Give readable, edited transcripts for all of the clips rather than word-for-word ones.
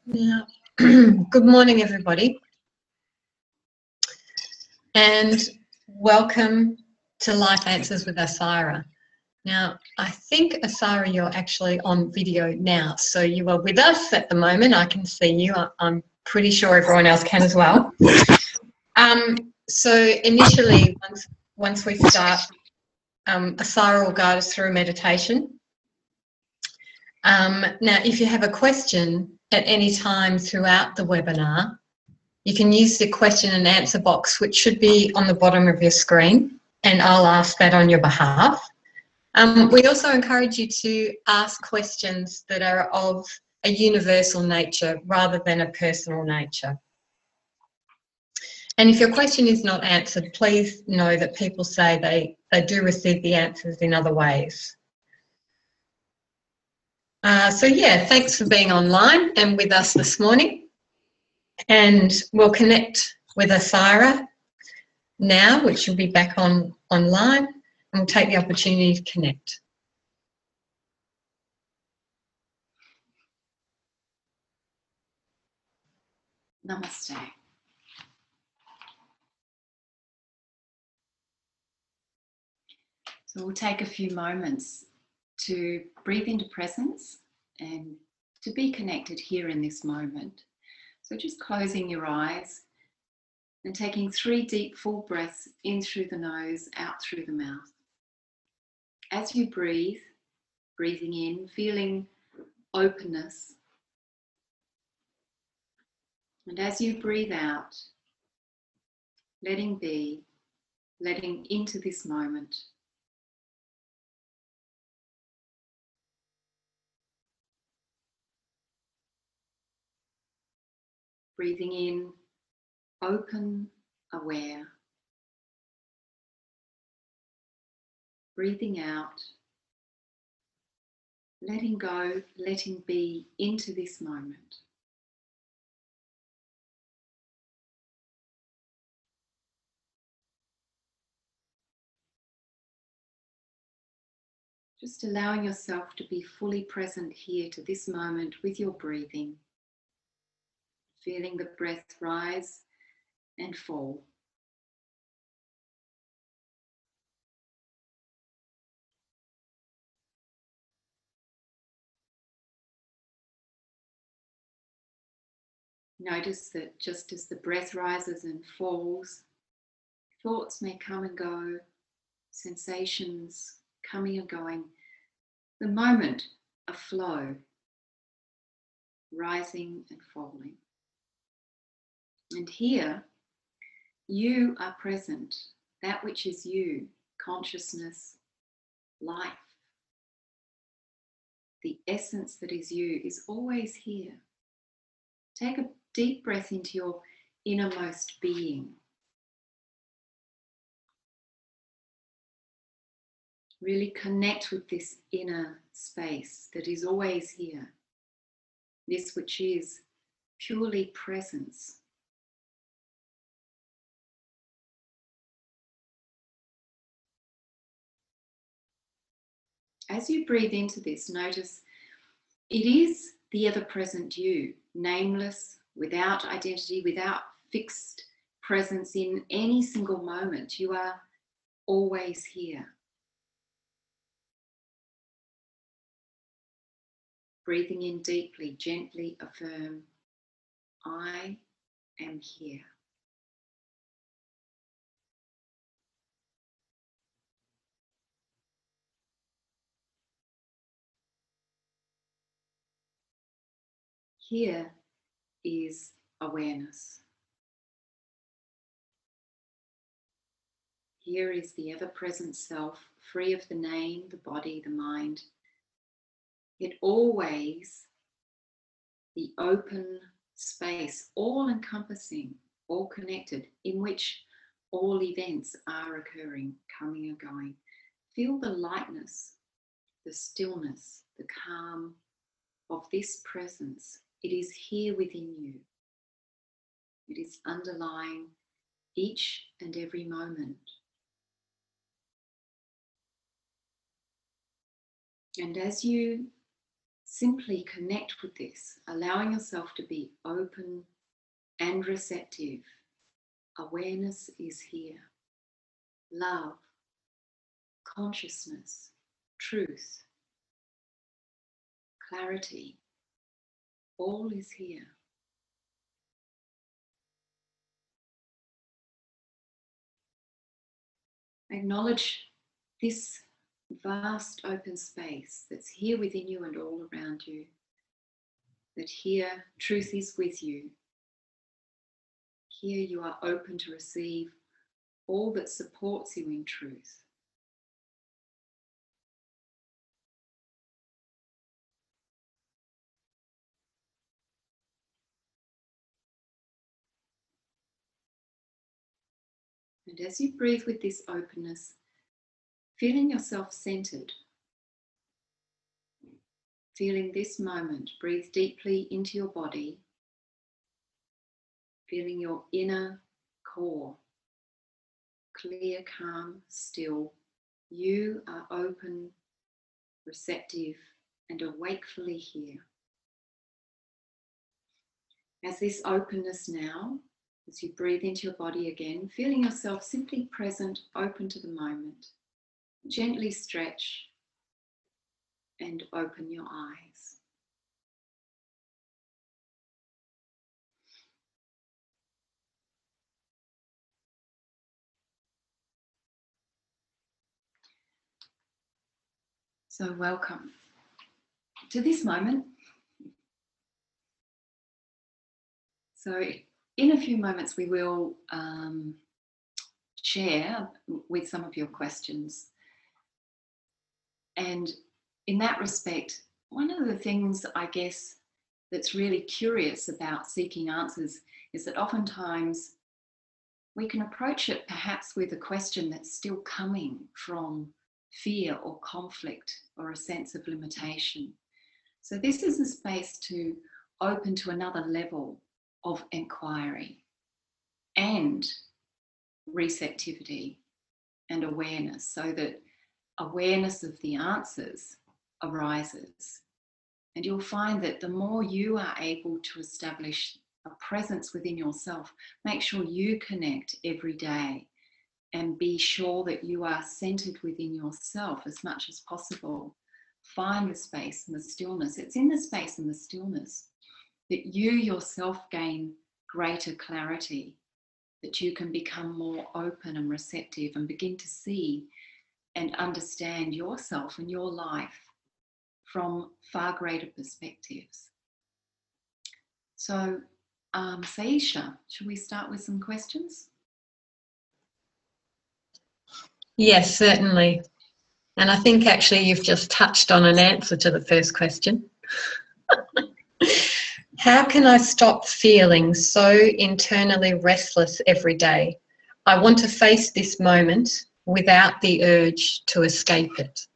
Yeah. Good morning, everybody, and welcome to Life Answers with Asira. Now, I think, Asira, you're actually on video now, so you are with us at the moment. I can see you. I'm pretty sure everyone else can as well. So initially, once we start, Asira will guide us through meditation. Now, if you have a question at any time throughout the webinar, you can use the question and answer box, which should be on the bottom of your screen, and I'll ask that on your behalf. We also encourage you to ask questions that are of a universal nature rather than a personal nature. And if your question is not answered, please know that people say they do receive the answers in other ways. So yeah, thanks for being online and with us this morning. And we'll connect with Asira now, which will be back online, and we'll take the opportunity to connect. Namaste. So we'll take a few moments to breathe into presence and to be connected here in this moment. So just closing your eyes and taking 3 deep full breaths in through the nose, out through the mouth. As you breathe, breathing in, feeling openness. And as you breathe out, letting be, letting into this moment. Breathing in, open, aware. Breathing out, letting go, letting be into this moment. Just allowing yourself to be fully present here to this moment with your breathing. Feeling the breath rise and fall. Notice that just as the breath rises and falls, thoughts may come and go, sensations coming and going. The moment, a flow, rising and falling. And here, you are present, that which is you, consciousness, life. The essence that is you is always here. Take a deep breath into your innermost being. Really connect with this inner space that is always here. This which is purely presence. As you breathe into this, notice it is the ever-present you, nameless, without identity, without fixed presence in any single moment. You are always here. Breathing in deeply, gently affirm, I am here. Here is awareness. Here is the ever-present self, free of the name, the body, the mind. Yet always the open space, all-encompassing, all connected, in which all events are occurring, coming and going. Feel the lightness, the stillness, the calm of this presence. It is here within you. It is underlying each and every moment. And as you simply connect with this, allowing yourself to be open and receptive. Awareness is here. Love, consciousness, truth, clarity, all is here. Acknowledge this vast open space that's here within you and all around you, that here truth is with you. Here you are open to receive all that supports you in truth. And as you breathe with this openness, feeling yourself centered, feeling this moment, breathe deeply into your body, feeling your inner core, clear, calm, still. You are open, receptive, and awakefully here. As this openness now, as you breathe into your body again, feeling yourself simply present, open to the moment, gently stretch and open your eyes. So welcome to this moment. So in a few moments we will share with some of your questions. And in that respect, one of the things I guess that's really curious about seeking answers is that oftentimes we can approach it perhaps with a question that's still coming from fear or conflict or a sense of limitation. So this is a space to open to another level of inquiry and receptivity and awareness, so that awareness of the answers arises. And you'll find that the more you are able to establish a presence within yourself, make sure you connect every day and be sure that you are centered within yourself as much as possible. Find the space and the stillness. It's in the space and the stillness that you yourself gain greater clarity, that you can become more open and receptive and begin to see and understand yourself and your life from far greater perspectives. So, Saisha, should we start with some questions? Yes, certainly. And I think actually you've just touched on an answer to the first question. How can I stop feeling so internally restless every day? I want to face this moment without the urge to escape it.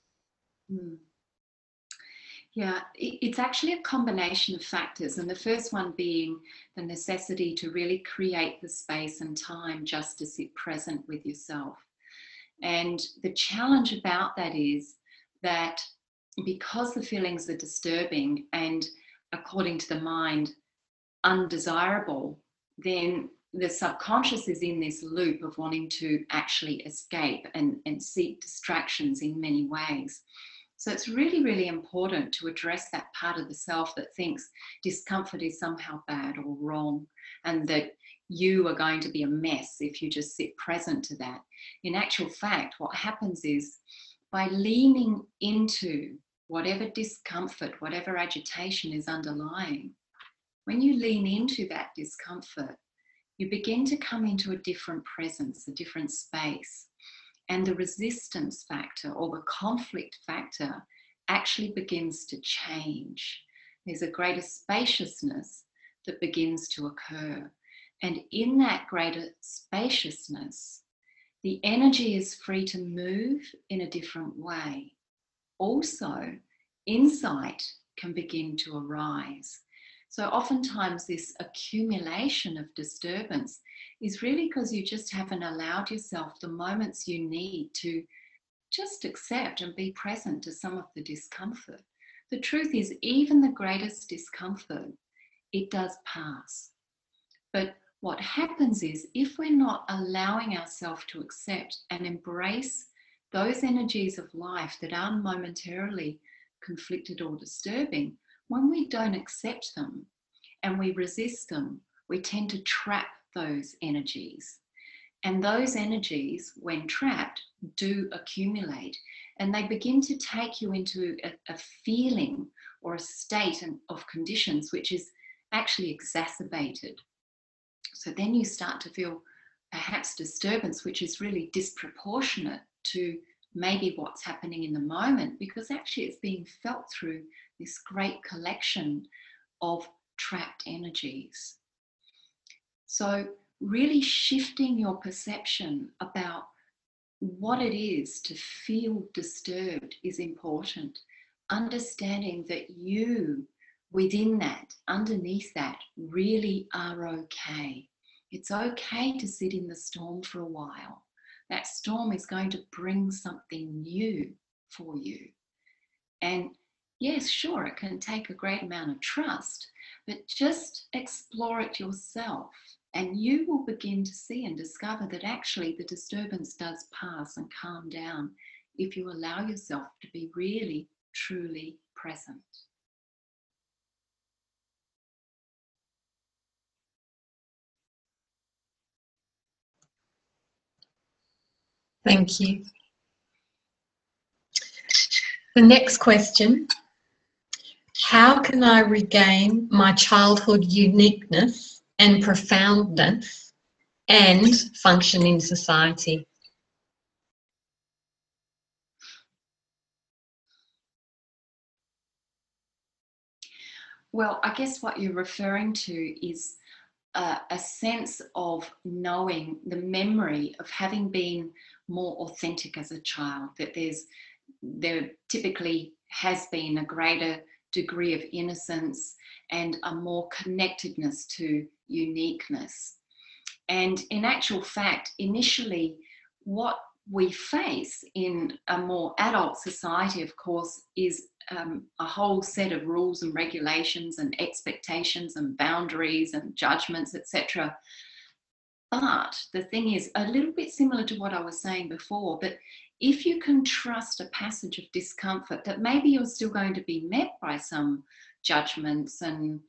Yeah, it's actually a combination of factors, and the first one being the necessity to really create the space and time just to sit present with yourself. And the challenge about that is that because the feelings are disturbing and, according to the mind, undesirable, then the subconscious is in this loop of wanting to actually escape and seek distractions in many ways. So it's really, really important to address that part of the self that thinks discomfort is somehow bad or wrong, and that you are going to be a mess if you just sit present to that. In actual fact, what happens is, by leaning into whatever discomfort, whatever agitation is underlying, when you lean into that discomfort, you begin to come into a different presence, a different space. And the resistance factor or the conflict factor actually begins to change. There's a greater spaciousness that begins to occur. And in that greater spaciousness, the energy is free to move in a different way. Also, insight can begin to arise. So oftentimes this accumulation of disturbance is really because you just haven't allowed yourself the moments you need to just accept and be present to some of the discomfort. the truth is, even the greatest discomfort, it does pass. But what happens is, if we're not allowing ourselves to accept and embrace those energies of life that are momentarily conflicted or disturbing, when we don't accept them and we resist them, we tend to trap those energies. And those energies, when trapped, do accumulate, and they begin to take you into a feeling or a state of conditions which is actually exacerbated. So then you start to feel perhaps disturbance, which is really disproportionate to maybe what's happening in the moment, because actually it's being felt through this great collection of trapped energies. So really shifting your perception about what it is to feel disturbed is important. Understanding that you, within that, underneath that, really are okay. It's okay to sit in the storm for a while. That storm is going to bring something new for you. And yes, sure, it can take a great amount of trust, but just explore it yourself. And you will begin to see and discover that actually the disturbance does pass and calm down if you allow yourself to be really, truly present. Thank you. The next question: how can I regain my childhood uniqueness and profoundness and function in society? Well, I guess what you're referring to is a sense of knowing the memory of having been more authentic as a child, that there typically has been a greater degree of innocence and a more connectedness to uniqueness. And in actual fact, initially, what we face in a more adult society, of course, is a whole set of rules and regulations and expectations and boundaries and judgments, etc. But the thing is, a little bit similar to what I was saying before, but if you can trust a passage of discomfort, that maybe you're still going to be met by some judgments and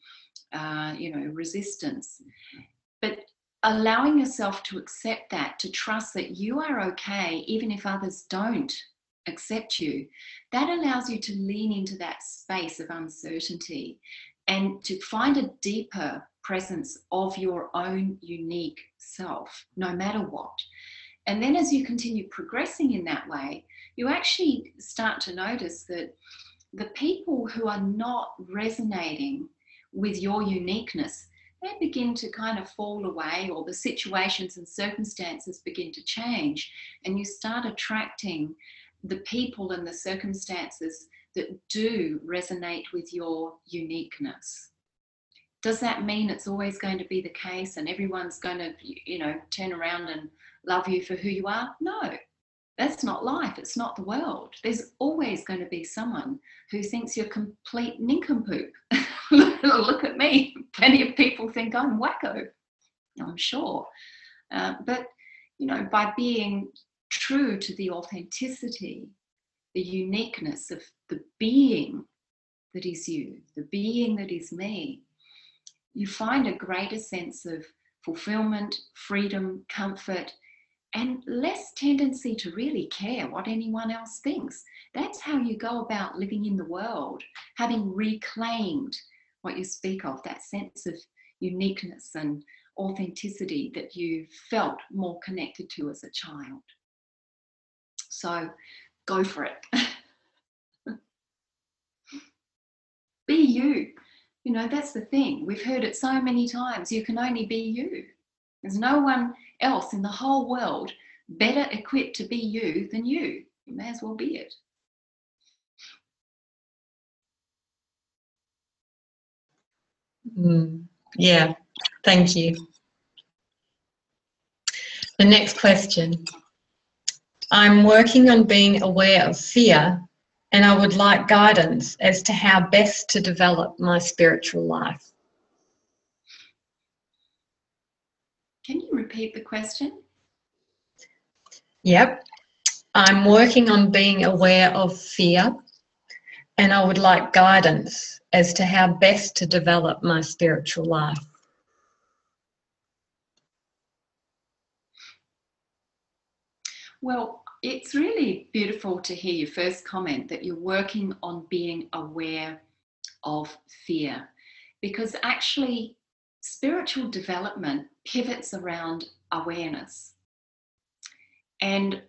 resistance, but allowing yourself to accept that, to trust that you are okay even if others don't accept you, that allows you to lean into that space of uncertainty and to find a deeper presence of your own unique self, no matter what. And then as you continue progressing in that way, you actually start to notice that the people who are not resonating with your uniqueness, they begin to kind of fall away, or the situations and circumstances begin to change, and you start attracting the people and the circumstances that do resonate with your uniqueness. Does that mean it's always going to be the case and everyone's going to, turn around and love you for who you are? No, that's not life. It's not the world. There's always going to be someone who thinks you're complete nincompoop. Look at me. Plenty of people think I'm wacko, I'm sure. But, by being true to the authenticity, the uniqueness of the being that is you, the being that is me, you find a greater sense of fulfillment, freedom, comfort, and less tendency to really care what anyone else thinks. That's how you go about living in the world, having reclaimed what you speak of, that sense of uniqueness and authenticity that you felt more connected to as a child. So go for it. Be you. That's the thing. We've heard it so many times. You can only be you. There's no one else in the whole world better equipped to be you than you. You may as well be it. Yeah, thank you. The next question. I'm working on being aware of fear and I would like guidance as to how best to develop my spiritual life. Can you repeat the question? Yep. I'm working on being aware of fear, and I would like guidance as to how best to develop my spiritual life. Well, it's really beautiful to hear your first comment that you're working on being aware of fear, because actually spiritual development pivots around awareness. And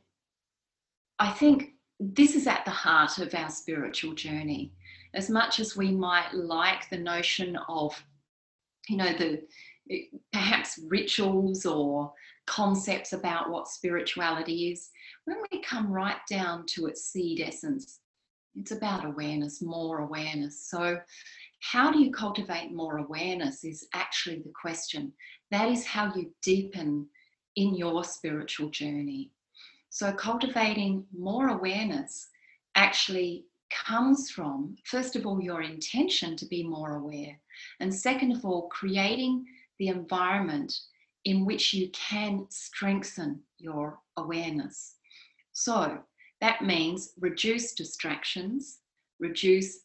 I think this is at the heart of our spiritual journey. As much as we might like the notion of, the perhaps rituals or concepts about what spirituality is, when we come right down to its seed essence, it's about awareness, more awareness. So how do you cultivate more awareness is actually the question. That is how you deepen in your spiritual journey. So cultivating more awareness actually comes from, first of all, your intention to be more aware. And second of all, creating the environment in which you can strengthen your awareness. So that means reduce distractions, reduce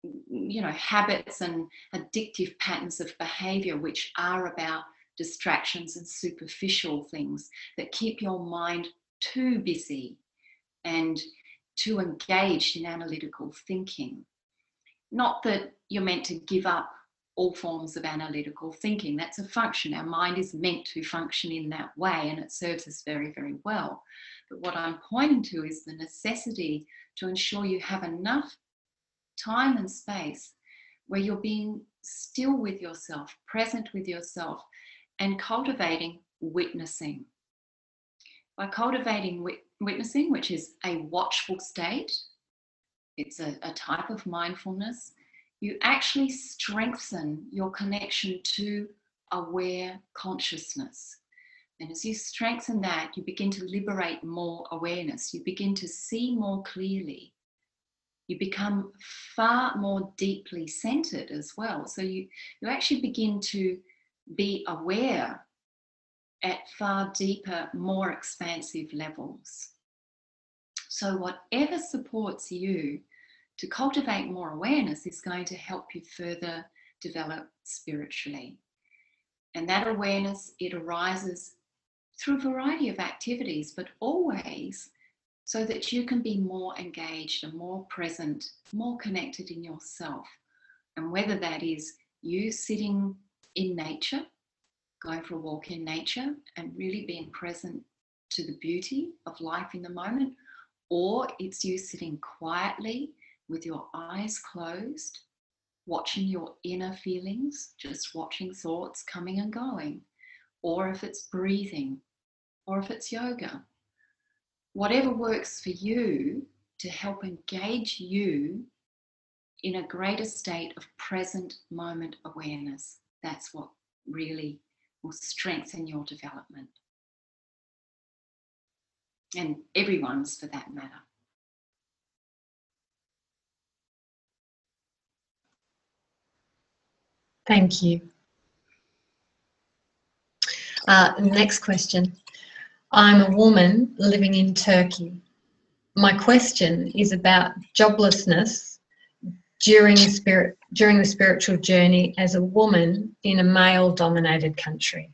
habits and addictive patterns of behavior which are about distractions and superficial things that keep your mind too busy and too engaged in analytical thinking. Not that you're meant to give up all forms of analytical thinking. That's a function. Our mind is meant to function in that way, and it serves us very, very well. But what I'm pointing to is the necessity to ensure you have enough time and space where you're being still with yourself, present with yourself, and cultivating witnessing. By cultivating witnessing, which is a watchful state, it's a type of mindfulness, you actually strengthen your connection to aware consciousness. And as you strengthen that, you begin to liberate more awareness. You begin to see more clearly. You become far more deeply centered as well. So you actually begin to be aware at far deeper, more expansive levels. So whatever supports you to cultivate more awareness is going to help you further develop spiritually. And that awareness, it arises through a variety of activities, but always so that you can be more engaged and more present, more connected in yourself. And whether that is you sitting in nature, going for a walk in nature and really being present to the beauty of life in the moment, or it's you sitting quietly with your eyes closed, watching your inner feelings, just watching thoughts coming and going, or if it's breathing, or if it's yoga. Whatever works for you to help engage you in a greater state of present moment awareness, that's what really will strengthen your development. And everyone's, for that matter. Thank you. Next question. I'm a woman living in Turkey. My question is about joblessness during the spiritual journey as a woman in a male-dominated country.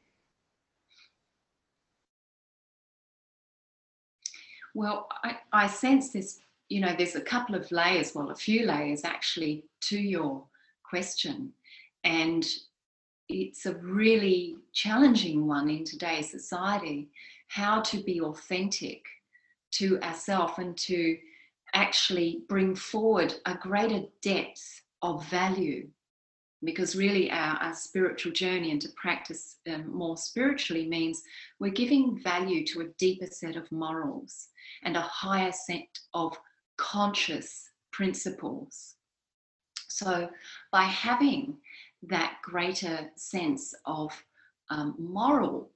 Well, I sense this, there's a couple of layers, well, a few layers actually to your question. And it's a really challenging one in today's society, how to be authentic to ourselves and to actually bring forward a greater depth of value. Because really our spiritual journey and to practice more spiritually means we're giving value to a deeper set of morals and a higher set of conscious principles. So by having that greater sense of moral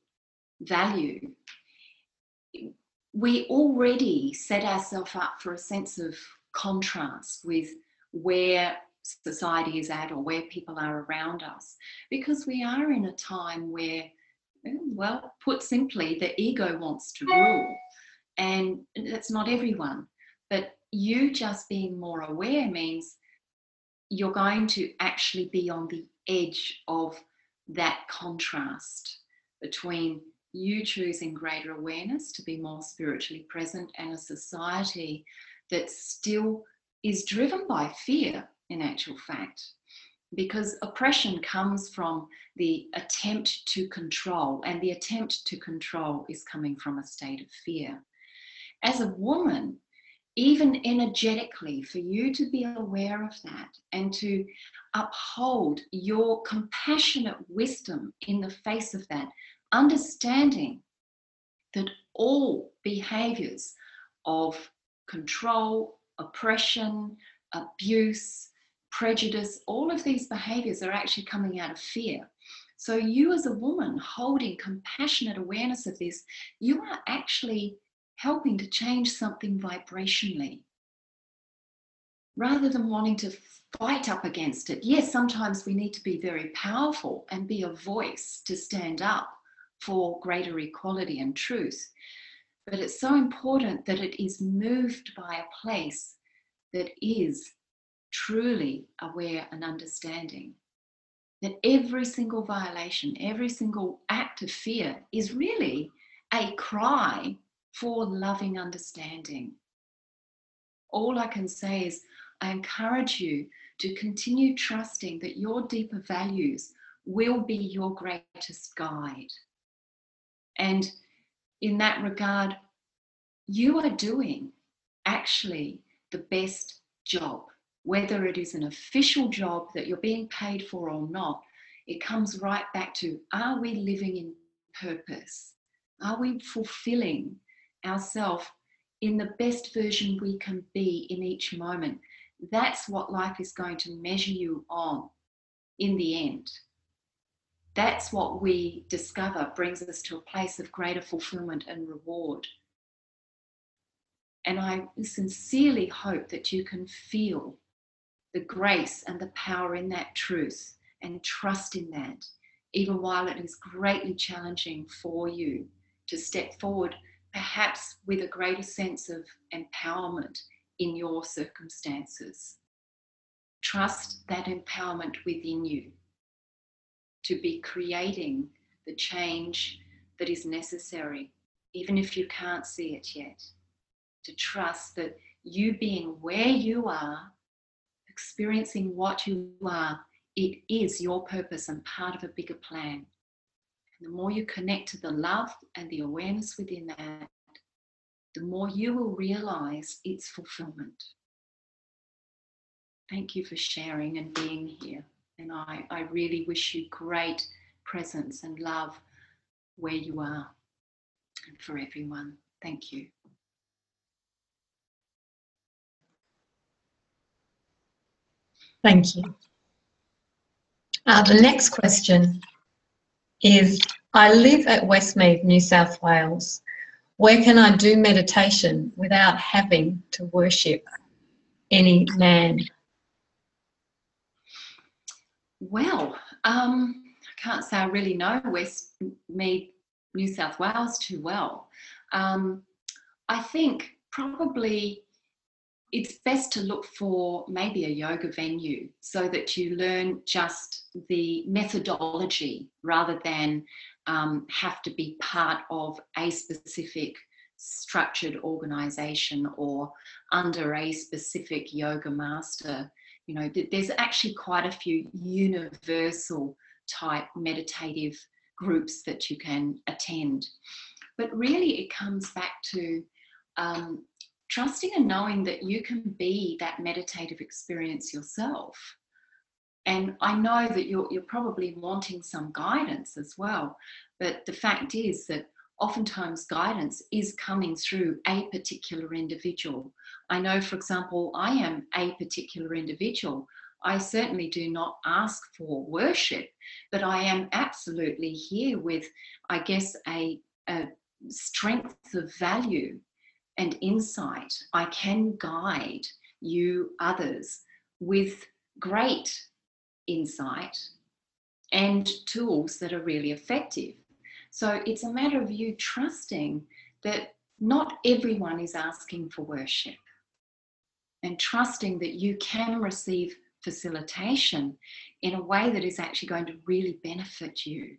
value, we already set ourselves up for a sense of contrast with where society is at or where people are around us, because we are in a time where, well, put simply, the ego wants to rule, and that's not everyone. But you just being more aware means you're going to actually be on the edge of that contrast between you choosing greater awareness to be more spiritually present and a society that still is driven by fear, in actual fact, because oppression comes from the attempt to control, and the attempt to control is coming from a state of fear. As a woman, even energetically, for you to be aware of that and to uphold your compassionate wisdom in the face of that, understanding that all behaviors of control, oppression, abuse, prejudice, all of these behaviors are actually coming out of fear. So you as a woman holding compassionate awareness of this, you are actually helping to change something vibrationally, rather than wanting to fight up against it. Yes, sometimes we need to be very powerful and be a voice to stand up for greater equality and truth. But it's so important that it is moved by a place that is truly aware and understanding. That every single violation, every single act of fear is really a cry for loving understanding. All I can say is I encourage you to continue trusting that your deeper values will be your greatest guide. And in that regard, you are doing actually the best job. Whether it is an official job that you're being paid for or not, it comes right back to, are we living in purpose? Are we fulfilling ourselves in the best version we can be in each moment? That's what life is going to measure you on in the end. That's what we discover brings us to a place of greater fulfillment and reward. And I sincerely hope that you can feel the grace and the power in that truth and trust in that, even while it is greatly challenging for you to step forward, perhaps with a greater sense of empowerment in your circumstances. Trust that empowerment within you to be creating the change that is necessary, even if you can't see it yet. To trust that you being where you are, experiencing what you are, it is your purpose and part of a bigger plan. And the more you connect to the love and the awareness within that, the more you will realize its fulfillment. Thank you for sharing and being here. And I really wish you great presence and love where you are and for everyone. Thank you. Thank you. The next question is, I live at Westmead, New South Wales. Where can I do meditation without having to worship any man? Well, I can't say I really know Westmead, New South Wales too well. I think probably it's best to look for maybe a yoga venue so that you learn just the methodology rather than have to be part of a specific structured organization or under a specific yoga master. You know, there's actually quite a few universal type meditative groups that you can attend. But really it comes back to trusting and knowing that you can be that meditative experience yourself. And I know that you're probably wanting some guidance as well, but the fact is that oftentimes guidance is coming through a particular individual. I know, for example, I am a particular individual. I certainly do not ask for worship, but I am absolutely here with, I guess, a strength of value and insight. I can guide you others with great insight and tools that are really effective. So it's a matter of you trusting that not everyone is asking for worship, and trusting that you can receive facilitation in a way that is actually going to really benefit you.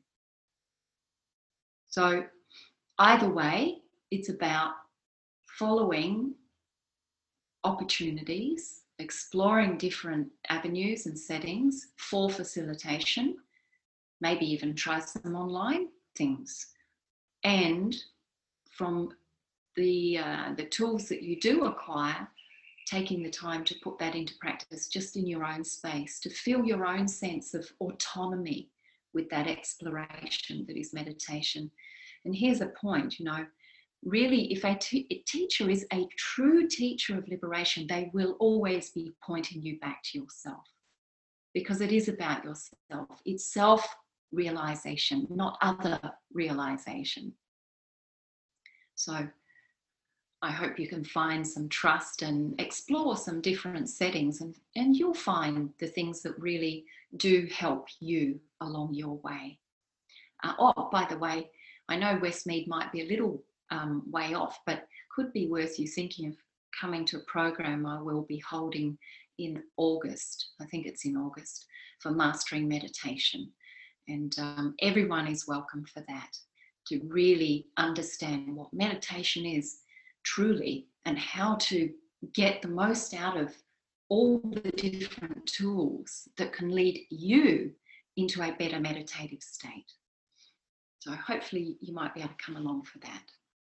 So either way, it's about following opportunities, exploring different avenues and settings for facilitation, maybe even try some online things. And from the tools that you do acquire, taking the time to put that into practice just in your own space, to feel your own sense of autonomy with that exploration that is meditation. And here's a point, really, if a teacher is a true teacher of liberation, they will always be pointing you back to yourself, because it is about yourself. It's self-realization, not other realization. So I hope you can find some trust and explore some different settings, and you'll find the things that really do help you along your way. By the way, I know Westmead might be a little way off, but could be worth you thinking of coming to a program I will be holding in August. I think it's in August, for Mastering Meditation. And everyone is welcome for that, to really understand what meditation is truly and how to get the most out of all the different tools that can lead you into a better meditative state. So hopefully you might be able to come along for that.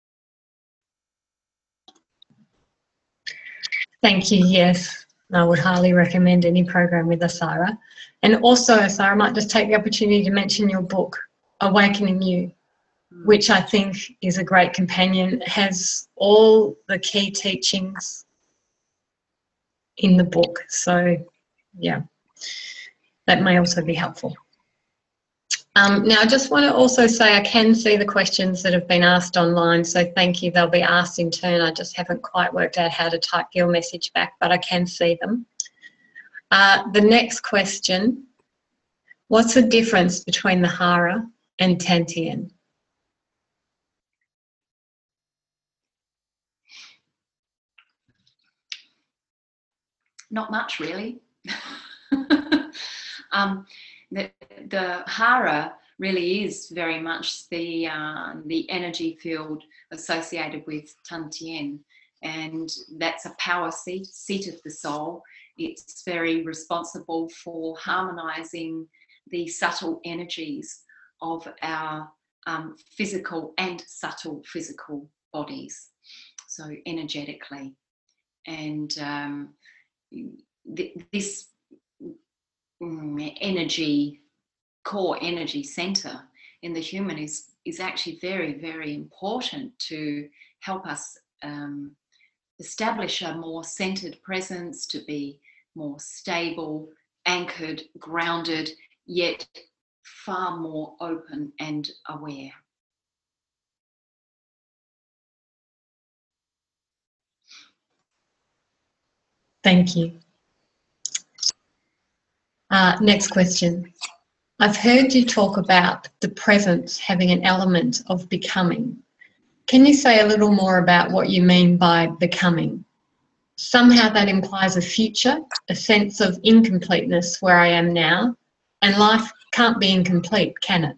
Thank you. Yes, I would highly recommend any program with Asara. And also, Asara, I might just take the opportunity to mention your book, Awakening You, which I think is a great companion. It has all the key teachings in the book. So, yeah, that may also be helpful. Now, I just want to also say I can see the questions that have been asked online, so thank you. They'll be asked in turn. I just haven't quite worked out how to type your message back, but I can see them. The next question, what's the difference between the Hara and Tantien? Not much, really. The Hara really is very much the energy field associated with Tantien, and that's a power seat of the soul. It's very responsible for harmonizing the subtle energies of our physical and subtle physical bodies, so energetically. And this core energy center in the human is actually very, very important to help us establish a more centered presence, to be more stable, anchored, grounded, yet far more open and aware. Thank you. Next question. I've heard you talk about the presence having an element of becoming. Can you say a little more about what you mean by becoming? Somehow that implies a future, a sense of incompleteness where I am now, and life can't be incomplete, can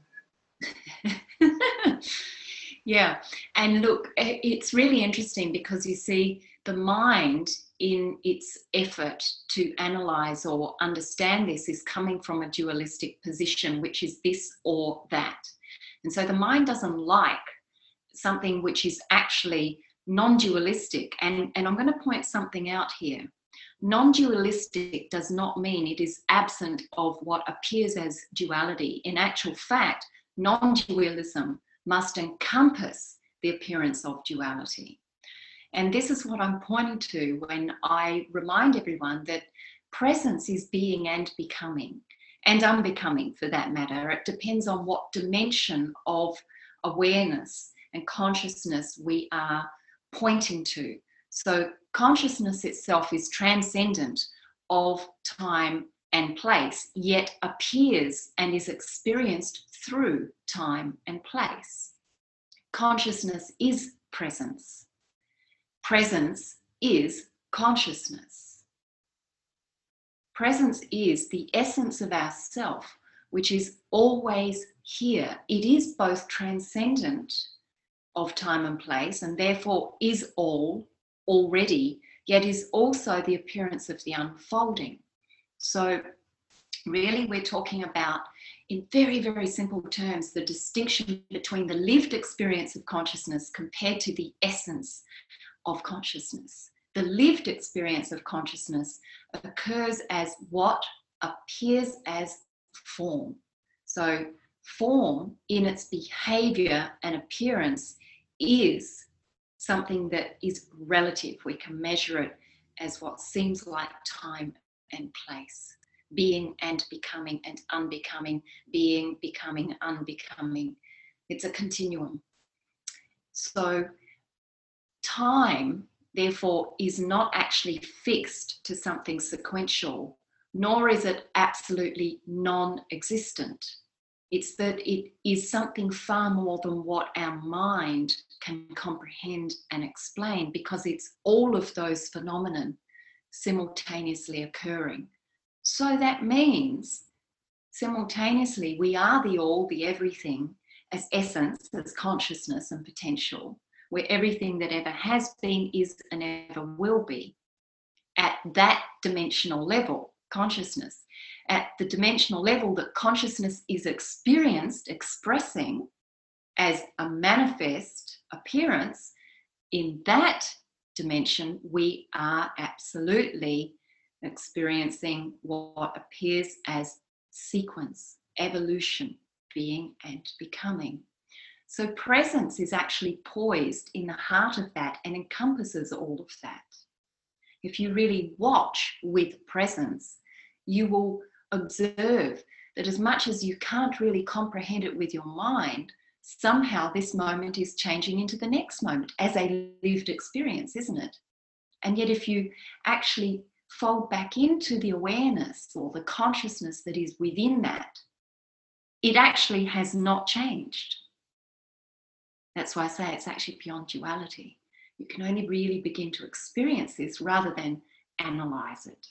it? Yeah, and look, it's really interesting because you see the mind in its effort to analyze or understand this is coming from a dualistic position, which is this or that. And so the mind doesn't like something which is actually non-dualistic. And I'm going to point something out here. Non-dualistic does not mean it is absent of what appears as duality. In actual fact, non-dualism must encompass the appearance of duality. And this is what I'm pointing to when I remind everyone that presence is being and becoming, and unbecoming for that matter. It depends on what dimension of awareness and consciousness we are pointing to. So consciousness itself is transcendent of time and place, yet appears and is experienced through time and place. Consciousness is presence. Presence is consciousness. Presence is the essence of ourself, which is always here. It is both transcendent of time and place, and therefore is all already, yet is also the appearance of the unfolding. So really we're talking about, in very, very simple terms, the distinction between the lived experience of consciousness compared to the essence of consciousness. The lived experience of consciousness occurs as what appears as form. So form in its behavior and appearance is something that is relative. We can measure it as what seems like time and place. Being and becoming and unbecoming, being, becoming, unbecoming. It's a continuum. So time, therefore, is not actually fixed to something sequential, nor is it absolutely non-existent. It's that it is something far more than what our mind can comprehend and explain, because it's all of those phenomena simultaneously occurring. So that means simultaneously we are the all, the everything, as essence, as consciousness and potential, where everything that ever has been, is, and ever will be, at that dimensional level, consciousness, at the dimensional level that consciousness is experienced, expressing as a manifest appearance. In that dimension, we are absolutely experiencing what appears as sequence, evolution, being and becoming. So presence is actually poised in the heart of that and encompasses all of that. If you really watch with presence, you will observe that as much as you can't really comprehend it with your mind, somehow this moment is changing into the next moment as a lived experience, isn't it? And yet if you actually fold back into the awareness or the consciousness that is within that, it actually has not changed. That's why I say it's actually beyond duality. You can only really begin to experience this rather than analyze it.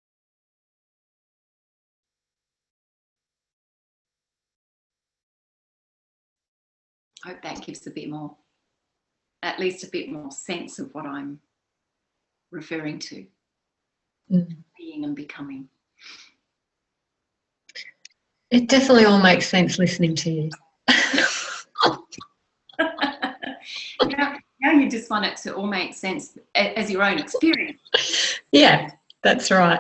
I hope that gives a bit more, at least a bit more sense of what I'm referring to. Being and becoming. It definitely all makes sense listening to you. Now you just want it to all make sense as your own experience. Yeah, that's right.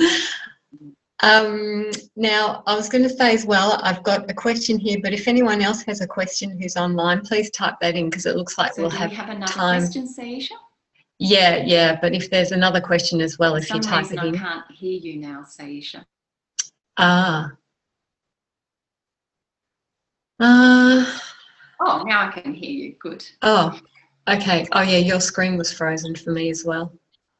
Now, I was going to say as well, I've got a question here, but if anyone else has a question who's online, please type that in, because it looks like we'll have another time. Question, Saisha? Yeah, but if there's another question as well, if you type it in. For some reason I can't hear you now, Saisha. Oh, now I can hear you. Good. Oh, okay. Oh, yeah, your screen was frozen for me as well.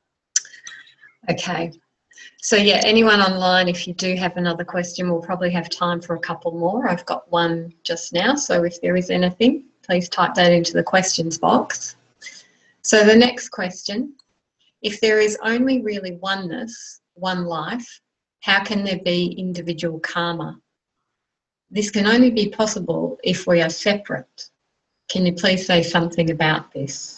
Okay. So, yeah, anyone online, if you do have another question, we'll probably have time for a couple more. I've got one just now, so if there is anything, please type that into the questions box. So the next question, if there is only really oneness, one life, how can there be individual karma? This can only be possible if we are separate. Can you please say something about this?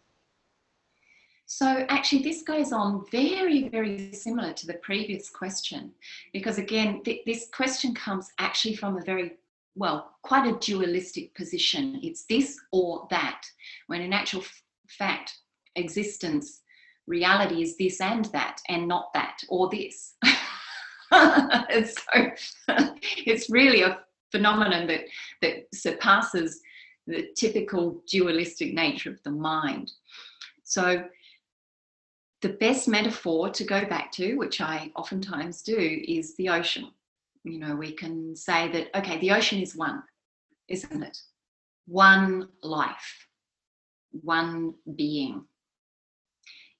So actually this goes on very, very similar to the previous question, because again, this question comes actually from a very, well, quite a dualistic position. It's this or that, when in actual fact, existence, reality is this and that, and not that or this. So it's really a phenomenon that surpasses the typical dualistic nature of the mind. So the best metaphor to go back to, which I oftentimes do, is the ocean. You know, we can say that, okay, the ocean is one, isn't it? One life, one being.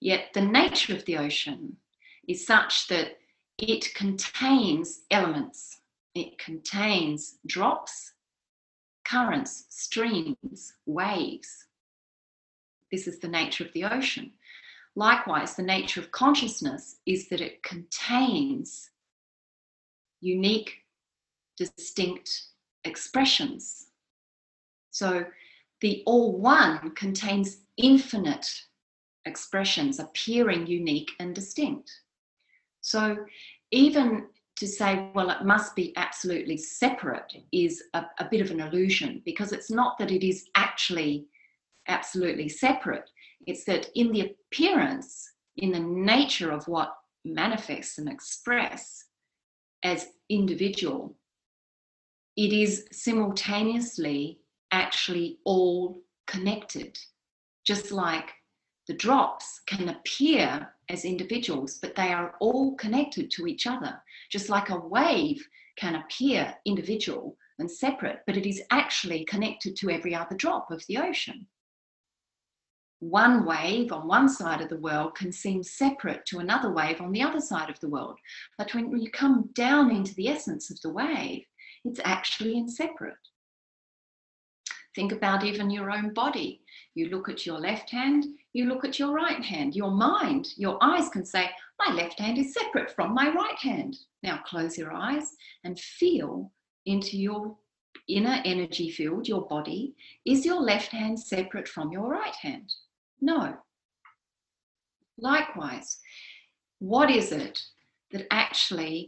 Yet the nature of the ocean is such that it contains elements. It contains drops, currents, streams, waves. This is the nature of the ocean. Likewise, the nature of consciousness is that it contains unique, distinct expressions. So the All One contains infinite expressions appearing unique and distinct. So even to say, well, it must be absolutely separate is a bit of an illusion, because it's not that it is actually absolutely separate. It's that in the appearance, in the nature of what manifests and express as individual, it is simultaneously actually all connected. Just like the drops can appear as individuals, but they are all connected to each other. Just like a wave can appear individual and separate, but it is actually connected to every other drop of the ocean. One wave on one side of the world can seem separate to another wave on the other side of the world. But when you come down into the essence of the wave, it's actually inseparate. Think about even your own body. You look at your left hand, you look at your right hand. Your mind, your eyes can say, my left hand is separate from my right hand. Now close your eyes and feel into your inner energy field, your body. Is your left hand separate from your right hand? No. Likewise, what is it that actually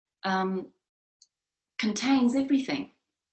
contains everything?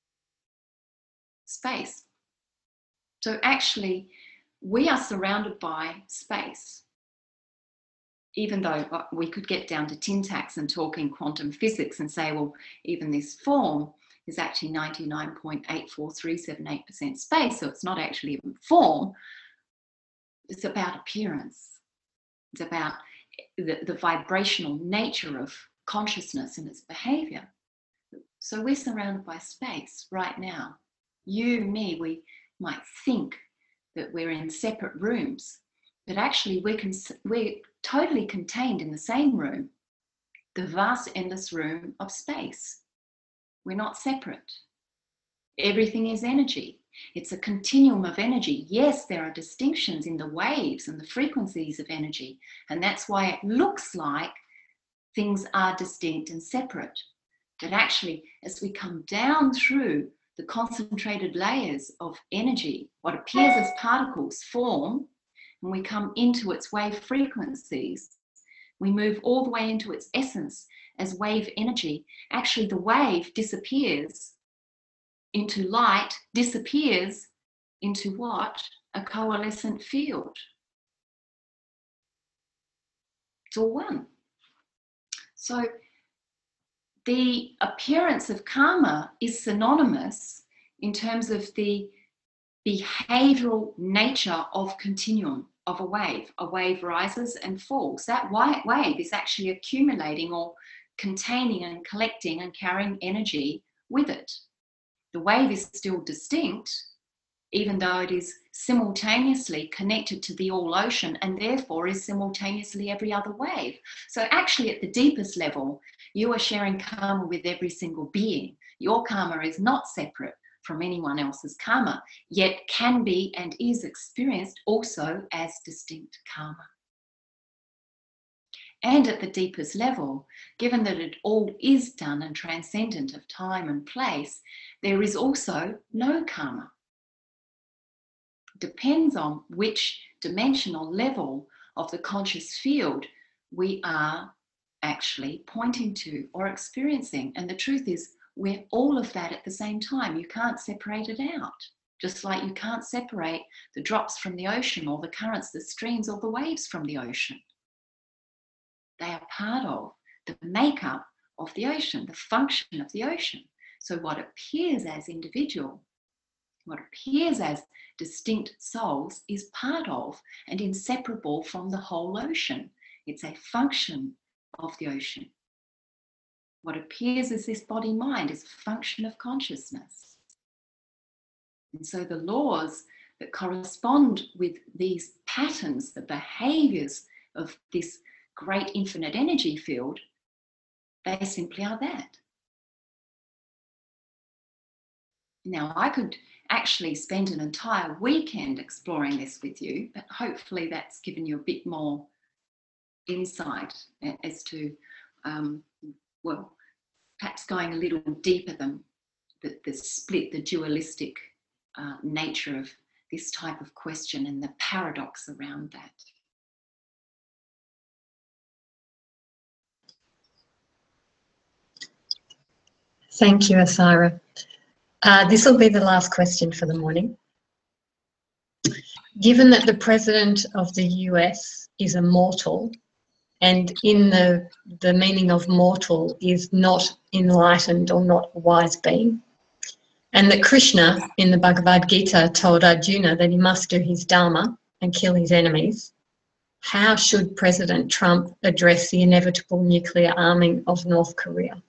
Space. So actually, we are surrounded by space. Even though we could get down to tin tacks and talk in quantum physics and say, well, even this form is actually 99.84378% space, so it's not actually even form. It's about appearance. It's about the vibrational nature of consciousness and its behavior. So we're surrounded by space right now. You, me, we might think that we're in separate rooms, but actually we're totally contained in the same room, the vast, endless room of space. We're not separate. Everything is energy. It's a continuum of energy. Yes, there are distinctions in the waves and the frequencies of energy, and that's why it looks like things are distinct and separate. But actually, as we come down through the concentrated layers of energy, what appears as particles form, and we come into its wave frequencies, we move all the way into its essence as wave energy. Actually, the wave disappears into light, disappears into what? A coalescent field. It's all one. So the appearance of karma is synonymous in terms of the behavioral nature of continuum of a wave. A wave rises and falls. That wave is actually accumulating or containing and collecting and carrying energy with it. The wave is still distinct, even though it is simultaneously connected to the all ocean and therefore is simultaneously every other wave. So actually at the deepest level, you are sharing karma with every single being. Your karma is not separate from anyone else's karma, yet can be and is experienced also as distinct karma. And at the deepest level, given that it all is done and transcendent of time and place, there is also no karma. Depends on which dimensional level of the conscious field we are actually pointing to or experiencing. And the truth is, we're all of that at the same time. You can't separate it out. Just like you can't separate the drops from the ocean or the currents, the streams or the waves from the ocean. They are part of the makeup of the ocean, the function of the ocean. So what appears as individual, what appears as distinct souls is part of and inseparable from the whole ocean. It's a function of the ocean. What appears as this body-mind is a function of consciousness. And so the laws that correspond with these patterns, the behaviors of this great infinite energy field, they simply are that. Now, I could actually spend an entire weekend exploring this with you, but hopefully that's given you a bit more insight as to, well, perhaps going a little deeper than the split, the dualistic nature of this type of question and the paradox around that. Thank you, Asira. This will be the last question for the morning. Given that the President of the US is a mortal, and in the meaning of mortal is not enlightened or not a wise being, and that Krishna in the Bhagavad Gita told Arjuna that he must do his dharma and kill his enemies, how should President Trump address the inevitable nuclear arming of North Korea?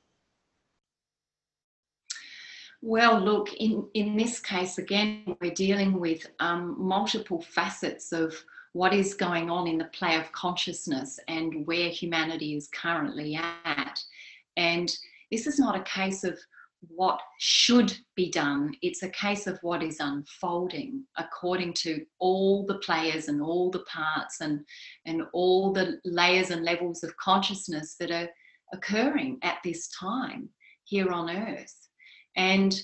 Well, look, in this case, again, we're dealing with multiple facets of what is going on in the play of consciousness and where humanity is currently at. And this is not a case of what should be done. It's a case of what is unfolding according to all the players and all the parts and all the layers and levels of consciousness that are occurring at this time here on Earth. And,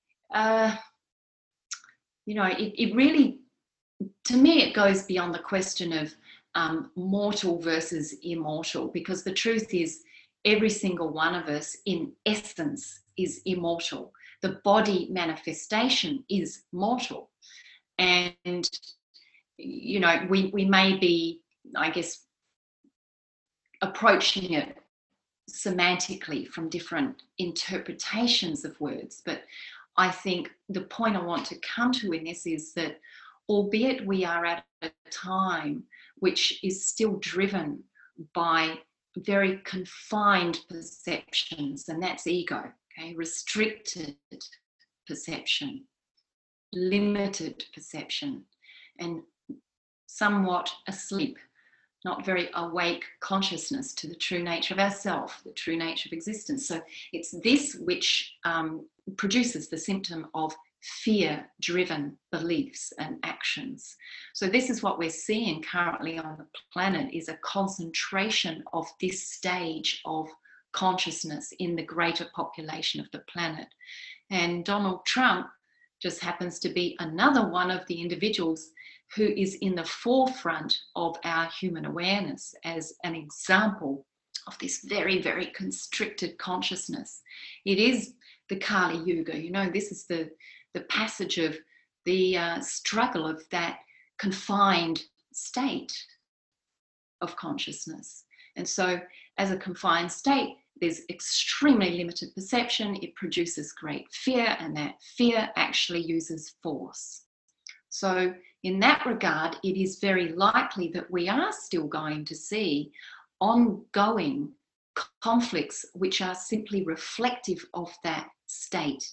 you know, it really, to me, it goes beyond the question of mortal versus immortal, because the truth is every single one of us in essence is immortal. The body manifestation is mortal. And, you know, we may be, I guess, approaching it semantically from different interpretations of words, but I think the point I want to come to in this is that albeit we are at a time which is still driven by very confined perceptions, and that's ego, okay, restricted perception, limited perception, and somewhat asleep, not very awake consciousness to the true nature of ourself, the true nature of existence. So it's this which produces the symptom of fear-driven beliefs and actions. So this is what we're seeing currently on the planet, is a concentration of this stage of consciousness in the greater population of the planet. And Donald Trump just happens to be another one of the individuals who is in the forefront of our human awareness as an example of this very, very constricted consciousness. It is the Kali Yuga, you know, this is the passage of the struggle of that confined state of consciousness. And so as a confined state, there's extremely limited perception, it produces great fear, and that fear actually uses force. So in that regard, it is very likely that we are still going to see ongoing conflicts which are simply reflective of that state,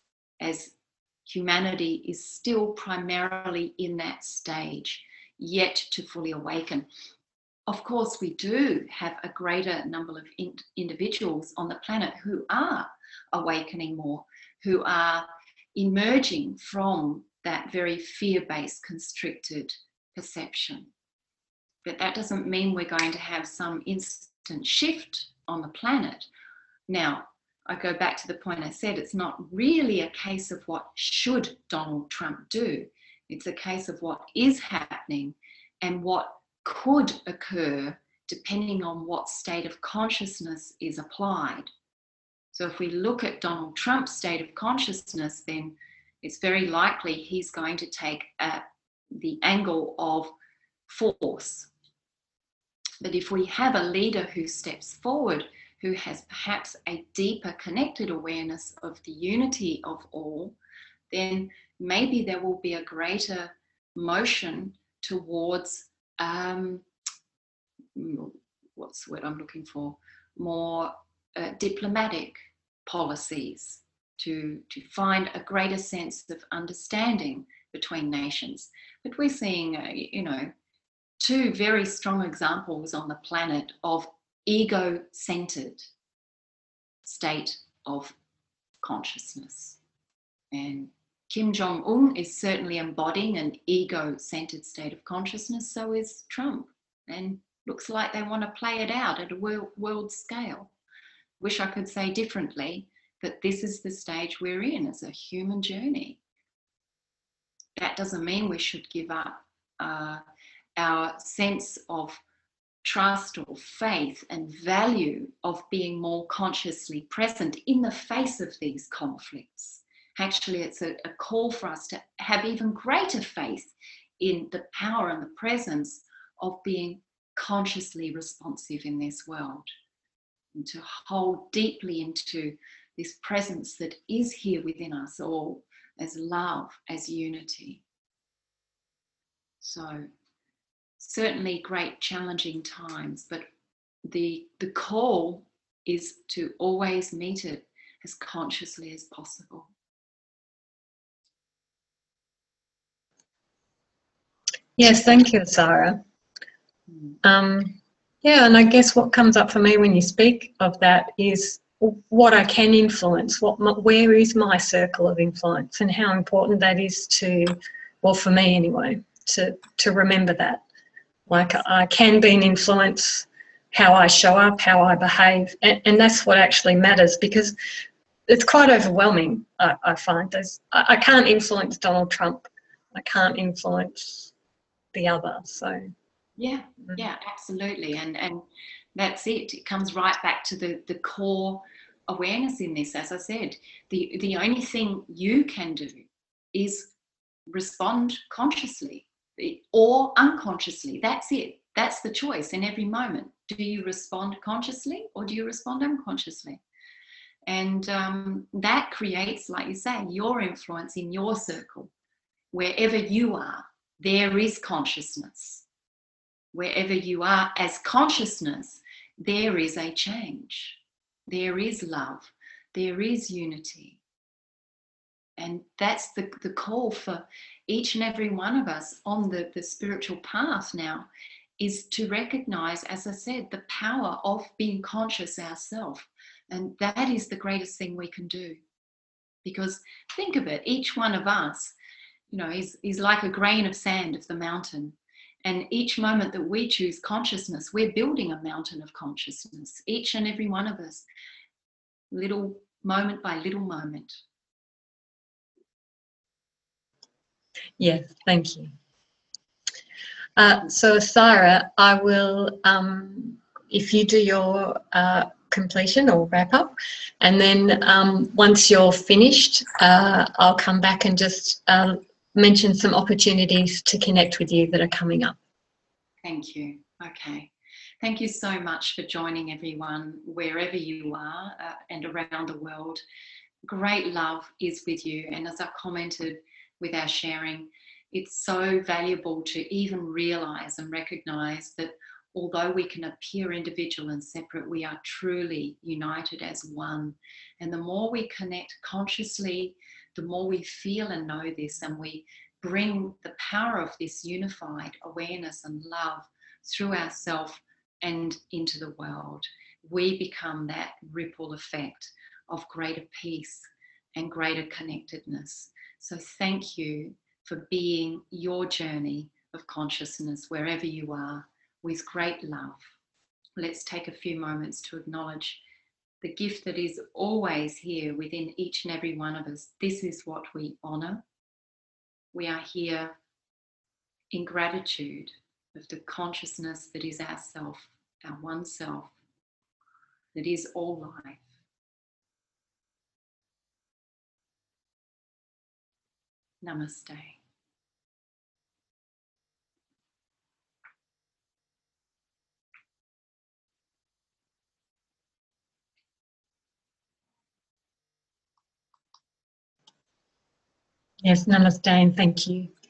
as humanity is still primarily in that stage, yet to fully awaken. Of course, we do have a greater number of individuals on the planet who are awakening more, who are emerging from that very fear-based, constricted perception. But that doesn't mean we're going to have some instant shift on the planet. Now, I go back to the point I said, it's not really a case of what should Donald Trump do. It's a case of what is happening and what could occur depending on what state of consciousness is applied. So if we look at Donald Trump's state of consciousness, then it's very likely he's going to take the angle of force. But if we have a leader who steps forward, who has perhaps a deeper connected awareness of the unity of all, then maybe there will be a greater motion towards, what's the word I'm looking for, more diplomatic policies to find a greater sense of understanding between nations. But we're seeing, two very strong examples on the planet of ego-centered state of consciousness. And Kim Jong-un is certainly embodying an ego-centered state of consciousness, so is Trump. And looks like they want to play it out at a world scale. Wish I could say differently, but this is the stage we're in as a human journey. That doesn't mean we should give up our sense of trust or faith and value of being more consciously present in the face of these conflicts. Actually, it's a call for us to have even greater faith in the power and the presence of being consciously responsive in this world, and to hold deeply into this presence that is here within us all as love, as unity. So certainly great challenging times, but the call is to always meet it as consciously as possible. Yes, thank you, Sarah. Yeah, and I guess what comes up for me when you speak of that is what I can influence, where is my circle of influence, and how important that is to, well, for me anyway, to remember that. Like, I can be an influence, how I show up, how I behave, and that's what actually matters, because it's quite overwhelming, I find. I can't influence Donald Trump. I can't influence the other, so... Yeah, absolutely. And that's it. It comes right back to the core awareness in this. As I said, the only thing you can do is respond consciously or unconsciously. That's it. That's the choice in every moment. Do you respond consciously or do you respond unconsciously? And that creates, like you say, your influence in your circle. Wherever you are, there is consciousness. Wherever you are as consciousness, there is a change. There is love. There is unity. And that's the call for each and every one of us on the spiritual path now, is to recognize, as I said, the power of being conscious ourselves. And that is the greatest thing we can do. Because think of it, each one of us, is like a grain of sand of the mountain. And each moment that we choose consciousness, we're building a mountain of consciousness, each and every one of us, little moment by little moment. Yes, thank you. So, Sarah, I will, if you do your completion or wrap up, and then once you're finished, I'll come back and just mention some opportunities to connect with you that are coming up. Thank you. Okay. Thank you so much for joining, everyone, wherever you are and around the world. Great love is with you. And as I commented with our sharing, it's so valuable to even realize and recognize that although we can appear individual and separate, we are truly united as one. And the more we connect consciously, the more we feel and know this, and we bring the power of this unified awareness and love through ourselves and into the world, we become that ripple effect of greater peace and greater connectedness. So thank you for being your journey of consciousness wherever you are, with great love. Let's take a few moments to acknowledge the gift that is always here within each and every one of us. This is what we honor. We are here in gratitude of the consciousness that is ourself, our one self, that is all life. Namaste. Yes, namaste, and thank you.